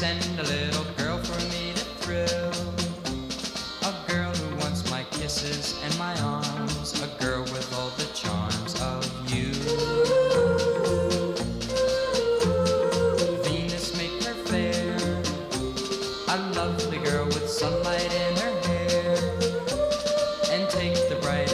send a little girl for me to thrill. A girl who wants my kisses